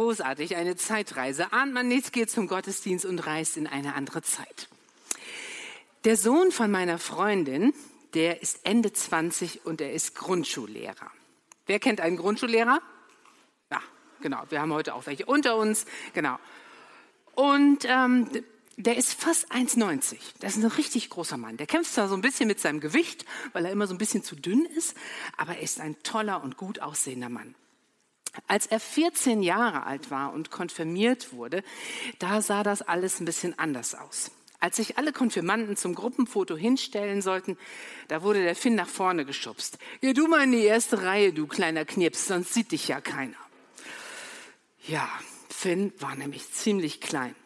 großartig, eine Zeitreise. Ahnt man nichts, geht zum Gottesdienst und reist in eine andere Zeit. Der Sohn von meiner Freundin, der ist Ende 20 und er ist Grundschullehrer. Wer kennt einen Grundschullehrer? Ja, genau, wir haben heute auch welche unter uns, genau. Und der ist fast 1,90. Das ist ein richtig großer Mann. Der kämpft zwar so ein bisschen mit seinem Gewicht, weil er immer so ein bisschen zu dünn ist, aber er ist ein toller und gut aussehender Mann. Als er 14 Jahre alt war und konfirmiert wurde, da sah das alles ein bisschen anders aus. Als sich alle Konfirmanden zum Gruppenfoto hinstellen sollten, da wurde der Finn nach vorne geschubst. Geh du mal in die erste Reihe, du kleiner Knirps, sonst sieht dich ja keiner. Ja, Finn war nämlich ziemlich klein.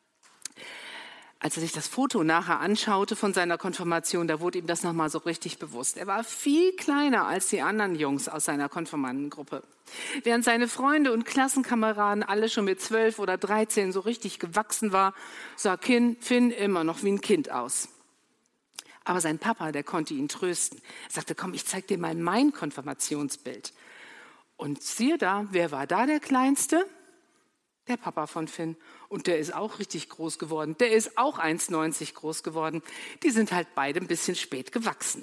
Als er sich das Foto nachher anschaute von seiner Konfirmation, da wurde ihm das nochmal so richtig bewusst. Er war viel kleiner als die anderen Jungs aus seiner Konfirmandengruppe. Während seine Freunde und Klassenkameraden alle schon mit 12 oder 13 so richtig gewachsen war, sah Finn immer noch wie ein Kind aus. Aber sein Papa, der konnte ihn trösten. Er sagte, komm, ich zeig dir mal mein Konfirmationsbild. Und siehe da, wer war da der Kleinste? Der Papa von Finn. Und der ist auch richtig groß geworden. Der ist auch 1,90 groß geworden. Die sind halt beide ein bisschen spät gewachsen.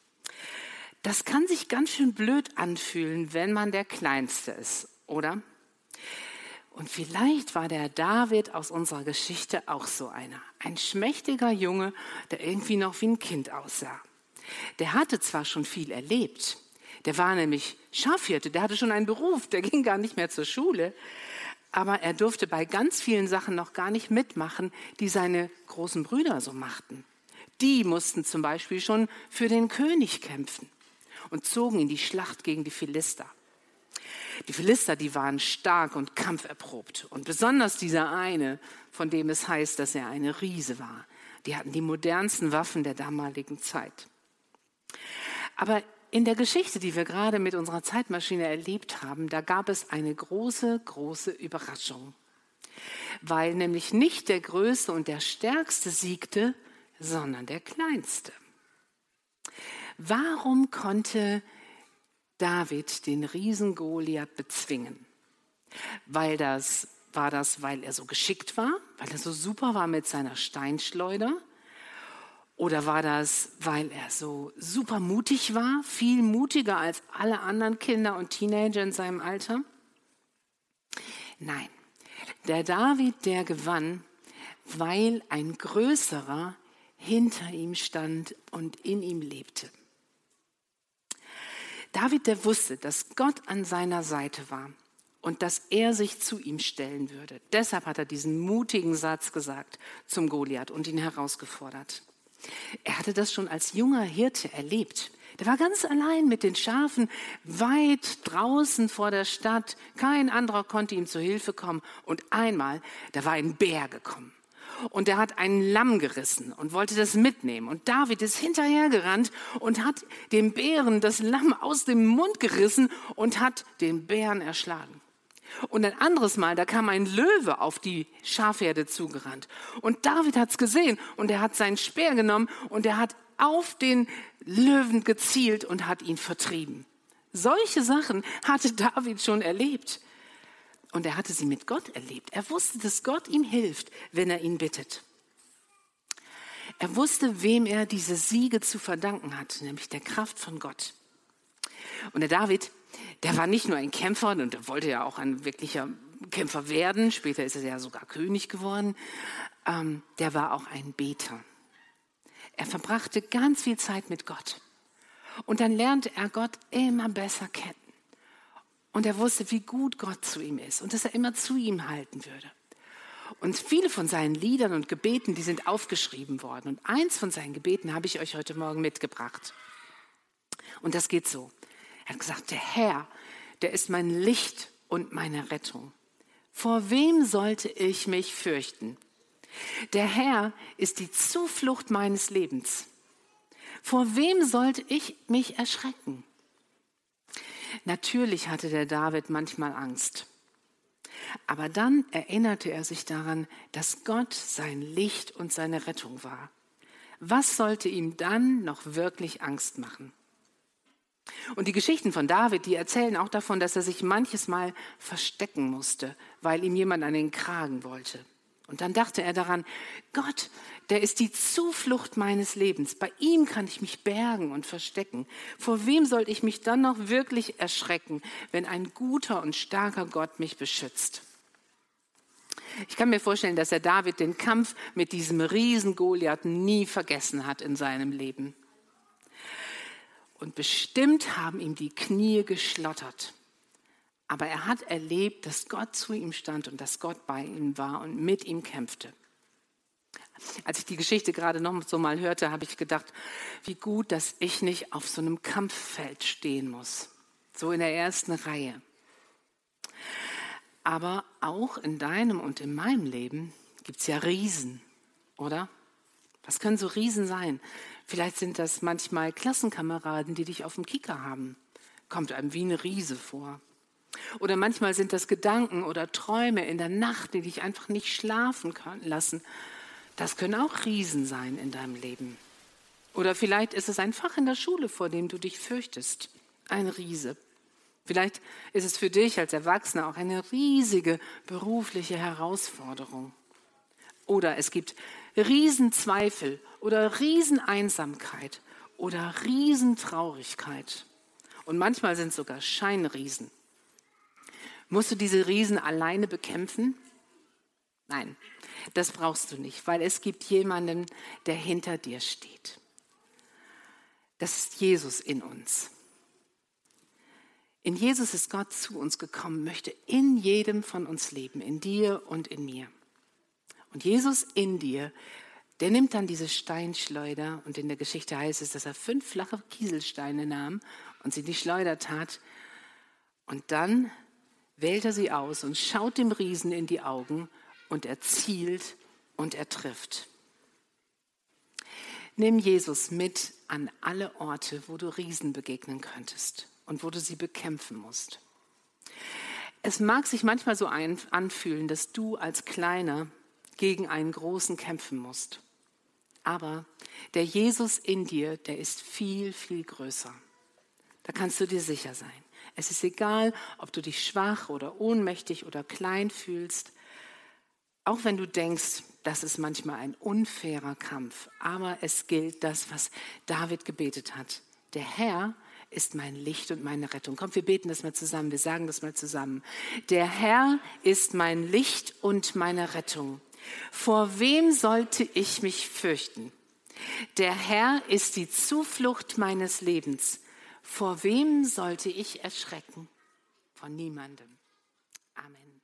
Das kann sich ganz schön blöd anfühlen, wenn man der Kleinste ist, oder? Und vielleicht war der David aus unserer Geschichte auch so einer. Ein schmächtiger Junge, der irgendwie noch wie ein Kind aussah. Der hatte zwar schon viel erlebt. Der war nämlich Schafhirte, der hatte schon einen Beruf, der ging gar nicht mehr zur Schule. Aber er durfte bei ganz vielen Sachen noch gar nicht mitmachen, die seine großen Brüder so machten. Die mussten zum Beispiel schon für den König kämpfen und zogen in die Schlacht gegen die Philister. Die Philister, die waren stark und kampferprobt. Und besonders dieser eine, von dem es heißt, dass er eine Riese war. Die hatten die modernsten Waffen der damaligen Zeit. Aber in der Geschichte, die wir gerade mit unserer Zeitmaschine erlebt haben, da gab es eine große, große Überraschung. Weil nämlich nicht der Größte und der Stärkste siegte, sondern der Kleinste. Warum konnte David den Riesen Goliath bezwingen? Weil er so geschickt war? Weil er so super war mit seiner Steinschleuder? Oder war das, weil er so super mutig war, viel mutiger als alle anderen Kinder und Teenager in seinem Alter? Nein, der David, der gewann, weil ein Größerer hinter ihm stand und in ihm lebte. David, der wusste, dass Gott an seiner Seite war und dass er sich zu ihm stellen würde. Deshalb hat er diesen mutigen Satz gesagt zum Goliath und ihn herausgefordert. Er hatte das schon als junger Hirte erlebt. Der war ganz allein mit den Schafen weit draußen vor der Stadt. Kein anderer konnte ihm zu Hilfe kommen. Und einmal, da war ein Bär gekommen. Und der hat ein Lamm gerissen und wollte das mitnehmen. Und David ist hinterhergerannt und hat dem Bären das Lamm aus dem Mund gerissen und hat den Bären erschlagen. Und ein anderes Mal, da kam ein Löwe auf die Schafherde zugerannt. Und David hat es gesehen und er hat seinen Speer genommen und er hat auf den Löwen gezielt und hat ihn vertrieben. Solche Sachen hatte David schon erlebt. Und er hatte sie mit Gott erlebt. Er wusste, dass Gott ihm hilft, wenn er ihn bittet. Er wusste, wem er diese Siege zu verdanken hat, nämlich der Kraft von Gott. Und der David, der war nicht nur ein Kämpfer und er wollte ja auch ein wirklicher Kämpfer werden. Später ist er ja sogar König geworden. Der war auch ein Beter. Er verbrachte ganz viel Zeit mit Gott. Und dann lernte er Gott immer besser kennen. Und er wusste, wie gut Gott zu ihm ist und dass er immer zu ihm halten würde. Und viele von seinen Liedern und Gebeten, die sind aufgeschrieben worden. Und eins von seinen Gebeten habe ich euch heute Morgen mitgebracht. Und das geht so. Er hat gesagt, der Herr, der ist mein Licht und meine Rettung. Vor wem sollte ich mich fürchten? Der Herr ist die Zuflucht meines Lebens. Vor wem sollte ich mich erschrecken? Natürlich hatte der David manchmal Angst. Aber dann erinnerte er sich daran, dass Gott sein Licht und seine Rettung war. Was sollte ihm dann noch wirklich Angst machen? Und die Geschichten von David, die erzählen auch davon, dass er sich manches Mal verstecken musste, weil ihm jemand an den Kragen wollte. Und dann dachte er daran, Gott, der ist die Zuflucht meines Lebens. Bei ihm kann ich mich bergen und verstecken. Vor wem sollte ich mich dann noch wirklich erschrecken, wenn ein guter und starker Gott mich beschützt? Ich kann mir vorstellen, dass der David den Kampf mit diesem Riesen Goliath nie vergessen hat in seinem Leben. Und bestimmt haben ihm die Knie geschlottert. Aber er hat erlebt, dass Gott zu ihm stand und dass Gott bei ihm war und mit ihm kämpfte. Als ich die Geschichte gerade noch so mal hörte, habe ich gedacht, wie gut, dass ich nicht auf so einem Kampffeld stehen muss. So in der ersten Reihe. Aber auch in deinem und in meinem Leben gibt es ja Riesen, oder? Was können so Riesen sein? Vielleicht sind das manchmal Klassenkameraden, die dich auf dem Kieker haben. Kommt einem wie ein Riese vor. Oder manchmal sind das Gedanken oder Träume in der Nacht, die dich einfach nicht schlafen lassen. Das können auch Riesen sein in deinem Leben. Oder vielleicht ist es ein Fach in der Schule, vor dem du dich fürchtest. Ein Riese. Vielleicht ist es für dich als Erwachsener auch eine riesige berufliche Herausforderung. Oder es gibt Riesenzweifel oder Rieseneinsamkeit oder Riesentraurigkeit. Und manchmal sind es sogar Scheinriesen. Musst du diese Riesen alleine bekämpfen? Nein, das brauchst du nicht, weil es gibt jemanden, der hinter dir steht. Das ist Jesus in uns. In Jesus ist Gott zu uns gekommen, möchte in jedem von uns leben, in dir und in mir. Und Jesus in dir, der nimmt dann diese Steinschleuder und in der Geschichte heißt es, dass er 5 flache Kieselsteine nahm und sie in die Schleuder tat und dann wählt er sie aus und schaut dem Riesen in die Augen und er zielt und er trifft. Nimm Jesus mit an alle Orte, wo du Riesen begegnen könntest und wo du sie bekämpfen musst. Es mag sich manchmal so anfühlen, dass du als Kleiner gegen einen Großen kämpfen musst. Aber der Jesus in dir, der ist viel, viel größer. Da kannst du dir sicher sein. Es ist egal, ob du dich schwach oder ohnmächtig oder klein fühlst. Auch wenn du denkst, das ist manchmal ein unfairer Kampf. Aber es gilt das, was David gebetet hat. Der Herr ist mein Licht und meine Rettung. Komm, wir beten das mal zusammen, wir sagen das mal zusammen. Der Herr ist mein Licht und meine Rettung. Vor wem sollte ich mich fürchten? Der Herr ist die Zuflucht meines Lebens. Vor wem sollte ich erschrecken? Von niemandem. Amen.